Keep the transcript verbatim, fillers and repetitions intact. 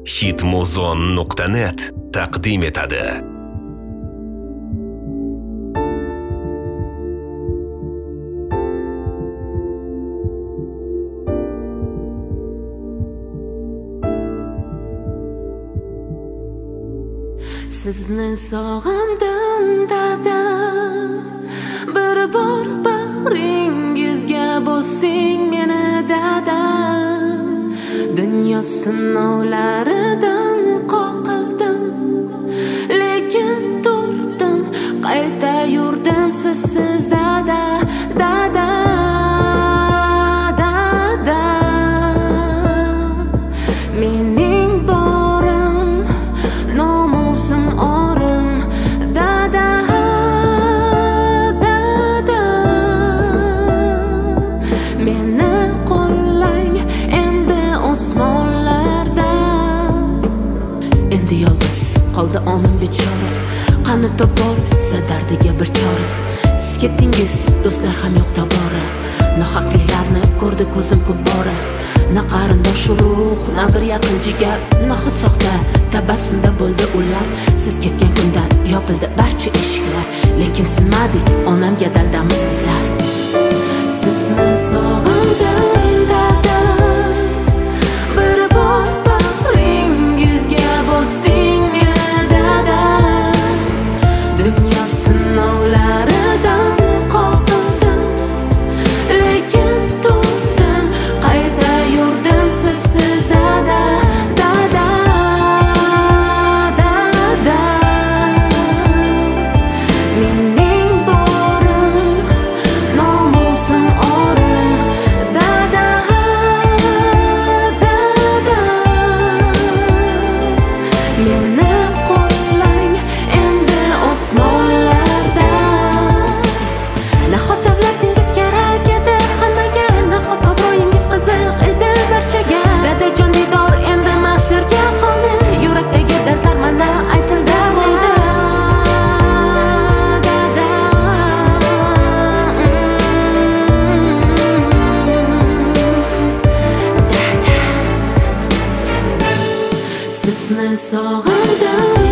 hitmuzon nuqta net taqdim etadi. Sizni sog'indim dada, bir bor bag'ringizga bosing meni dada. Dunyo sinovlaridan qoqildim, lekin turdim, qayta yurdim sizsiz dada, dada, dada. Mening borim, nomusim orim, dada, dada. Meni qo'llang endi osmonlarda. Endi yolg'iz qoldi onim bechora, qani topolsa dardiga bir chora. Siz ketdingiz, do'stlar ham yo'q tobora. Nohaqliklarni ko'rdi ko'zim ko'p bora. Na qarindosh urug', na bir yaqin jigar, nahot soxta tabassumda bo'ldi ular. Siz ketgan kundan yopildi barcha eshiklar, lekin sinmadik, onamga daldamiz bizlar. Sizni sog'indim dada, bir bor bag'ringizga bosing meni dada. Dunyo sinovlaridan qoqildim, lekin turdim, qayta yurdim sizsiz dada, dada, dada. Mening borim, nomusim orim, dada, dada. Meni qo'llang endi osmonlarda. Nahot davlatingiz kerak edi hammaga, nahot obro'yingiz qiziq edi barchaga. Dadajon didor endi mahsharga qoldi, yurakdagi dardlar mana aytildi bo'ldi. Dada, dada. Sizni sog'indim